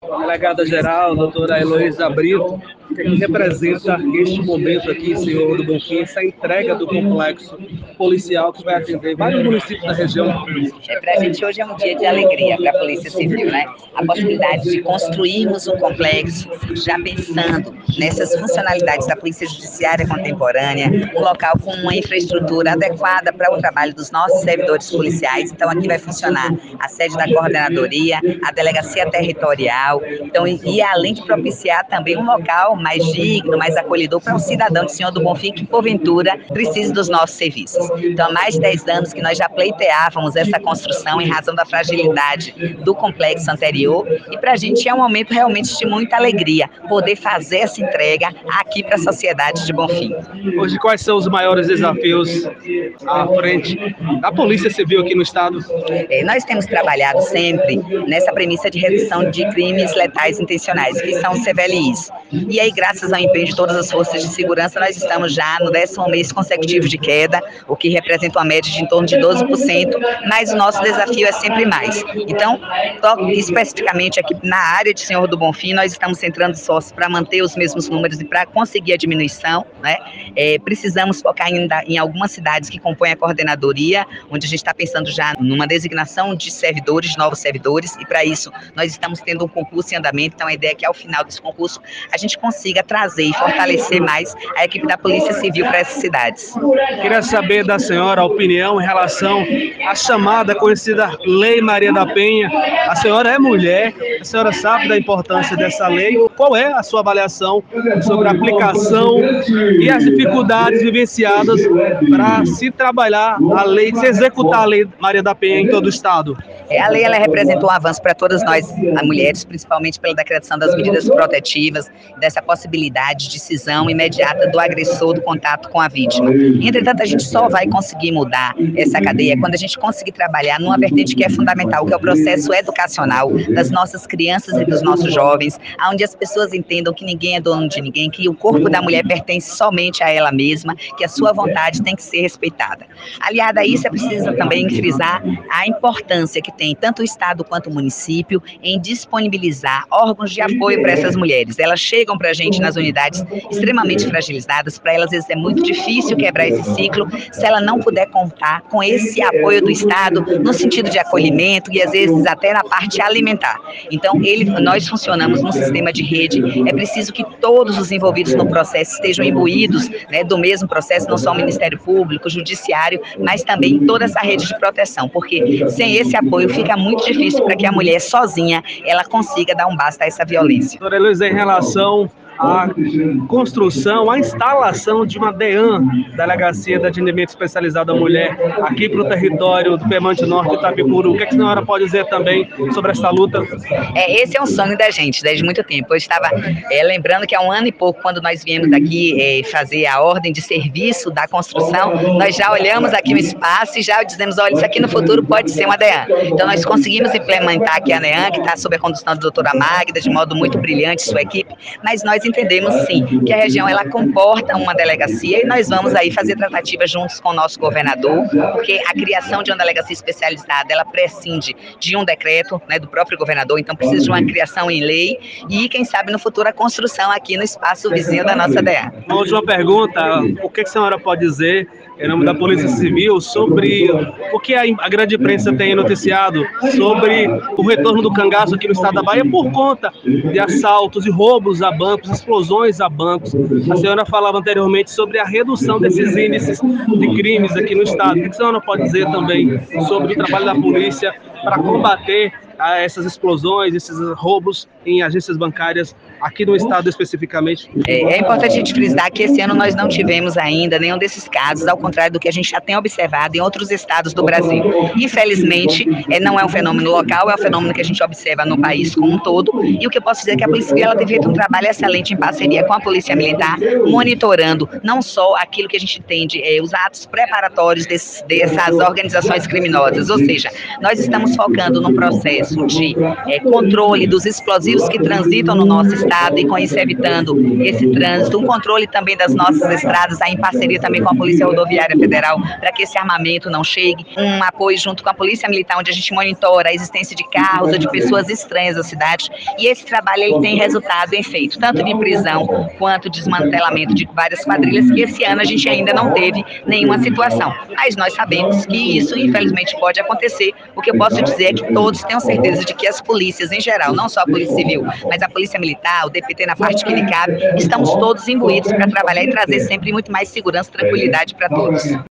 Delegada-geral, doutora Heloísa Brito, que representa este momento aqui, senhor do Bonfim, essa entrega do complexo policial que vai atender vários municípios da região. Para a gente hoje é um dia de alegria para a Polícia Civil, né? A possibilidade de construirmos um complexo já pensando nessas funcionalidades da Polícia Judiciária contemporânea, um local com uma infraestrutura adequada para o trabalho dos nossos servidores policiais. Então aqui vai funcionar a sede da coordenadoria, a delegacia territorial, então, e além de propiciar também um local mais digno, mais acolhedor para um cidadão de Senhor do Bonfim que, porventura, precise dos nossos serviços. Então, há mais de 10 anos que nós já pleiteávamos essa construção em razão da fragilidade do complexo anterior, e para a gente é um momento realmente de muita alegria poder fazer essa entrega aqui para a sociedade de Bonfim. Hoje, quais são os maiores desafios à frente da Polícia Civil aqui no Estado? Nós temos trabalhado sempre nessa premissa de redução de crimes letais intencionais, que são os CVLIs. E aí, graças ao empenho de todas as forças de segurança, nós estamos já no 10º mês consecutivo de queda, o que representa uma média de em torno de 12%, mas o nosso desafio é sempre mais. Então, especificamente aqui na área de Senhor do Bonfim, nós estamos centrando esforços para manter os mesmos números e para conseguir a diminuição, né? Precisamos focar ainda em algumas cidades que compõem a coordenadoria, onde a gente está pensando já numa designação de servidores, de novos servidores, e para isso nós estamos tendo um concurso em andamento. Então a ideia é que ao final desse concurso a gente consiga trazer e fortalecer mais a equipe da Polícia Civil para essas cidades. Queria saber da senhora a opinião em relação à chamada conhecida Lei Maria da Penha. A senhora é mulher, a senhora sabe da importância dessa lei. Qual é a sua avaliação sobre a aplicação e as dificuldades vivenciadas para se trabalhar a lei, se executar a Lei Maria da Penha em todo o Estado? A lei ela representa um avanço para todas nós, as mulheres, principalmente pela decretação das medidas protetivas, dessa possibilidade de cisão imediata do agressor do contato com a vítima. Entretanto, a gente só vai conseguir mudar essa cadeia quando a gente conseguir trabalhar numa vertente que é fundamental, que é o processo educacional das nossas crianças e dos nossos jovens, onde as pessoas entendam que ninguém é dono de ninguém, que o corpo da mulher pertence somente a ela mesma, que a sua vontade tem que ser respeitada. Aliado a isso, é preciso também frisar a importância que tem tanto o Estado quanto o município em disponibilizar órgãos de apoio para essas mulheres. Elas chegam para a gente nas unidades extremamente fragilizadas, para elas às vezes é muito difícil quebrar esse ciclo se ela não puder contar com esse apoio do Estado no sentido de acolhimento e às vezes até na parte alimentar. Então nós funcionamos num sistema de rede, é preciso que todos os envolvidos no processo estejam imbuídos, né, do mesmo processo, não só o Ministério Público, o Judiciário, mas também toda essa rede de proteção, porque sem esse apoio fica muito difícil para que a mulher sozinha ela consiga dar um basta a essa violência. Doutora Heloísa, em relação à construção, à instalação de uma DEAN, Delegacia de Atendimento Especializado à Mulher, aqui para o território do Piemonte Norte e Itapicuru, o que a senhora pode dizer também sobre essa luta? Esse é um sonho da gente, desde muito tempo. Eu estava lembrando que há 1 ano e pouco, quando nós viemos aqui fazer a ordem de serviço da construção, nós já olhamos aqui o espaço e já dizemos, olha, isso aqui no futuro pode ser uma DEAN. Então nós conseguimos implementar aqui a DEAN, que está sob a condução da doutora Magda, de modo muito brilhante, sua equipe, mas nós entendemos sim que a região ela comporta uma delegacia e nós vamos aí fazer tratativas juntos com o nosso governador, porque a criação de uma delegacia especializada ela prescinde de um decreto, né, do próprio governador, então precisa de uma criação em lei e quem sabe no futuro a construção aqui no espaço vizinho da nossa DEAN. Uma última pergunta, o que a senhora pode dizer em nome da Polícia Civil sobre o que a grande imprensa tem noticiado sobre o retorno do cangaço aqui no estado da Bahia por conta de assaltos e roubos a bancos, explosões a bancos. A senhora falava anteriormente sobre a redução desses índices de crimes aqui no estado. O que a senhora pode dizer também sobre o trabalho da polícia para combater essas explosões, esses roubos em agências bancárias aqui no estado especificamente? É importante a gente frisar que esse ano nós não tivemos ainda nenhum desses casos, ao contrário do que a gente já tem observado em outros estados do Brasil. Infelizmente, não é um fenômeno local, é um fenômeno que a gente observa no país como um todo, e o que eu posso dizer é que a Polícia Civil ela tem feito um trabalho excelente em parceria com a Polícia Militar, monitorando não só aquilo que a gente entende, os atos preparatórios dessas organizações criminosas, ou seja, nós estamos focando num processo processo de controle dos explosivos que transitam no nosso estado e com isso evitando esse trânsito, um controle também das nossas estradas, aí em parceria também com a Polícia Rodoviária Federal, para que esse armamento não chegue, um apoio junto com a Polícia Militar, onde a gente monitora a existência de carros ou de pessoas estranhas da cidade, e esse trabalho ele tem resultado em feito, tanto de prisão quanto desmantelamento de várias quadrilhas, que esse ano a gente ainda não teve nenhuma situação, mas nós sabemos que isso infelizmente pode acontecer. O que eu posso dizer é que todos tenham certeza de que as polícias em geral, não só a Polícia Civil, mas a Polícia Militar, o DPT na parte que lhe cabe, estamos todos imbuídos para trabalhar e trazer sempre muito mais segurança e tranquilidade para todos.